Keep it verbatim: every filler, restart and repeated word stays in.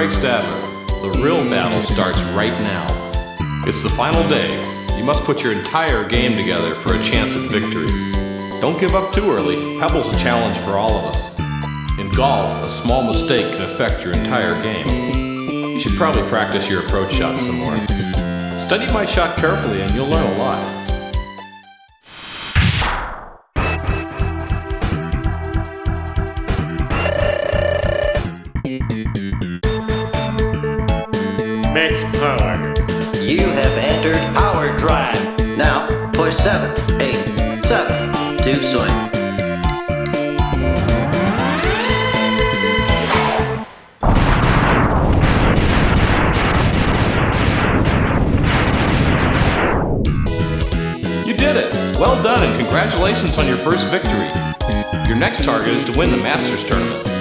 Craig Stadler. The real battle starts right now. It's the final day. You must put your entire game together for a chance at victory. Don't give up too early. Pebble's a challenge for all of us. In golf, a small mistake can affect your entire game. You should probably practice your approach shot some more. Study my shot carefully and you'll learn a lot. Max power. You have entered Power Drive. Now, push seven, eight, seven to swing. You did it! Well done and congratulations on your first victory. Your next target is to win the Masters tournament.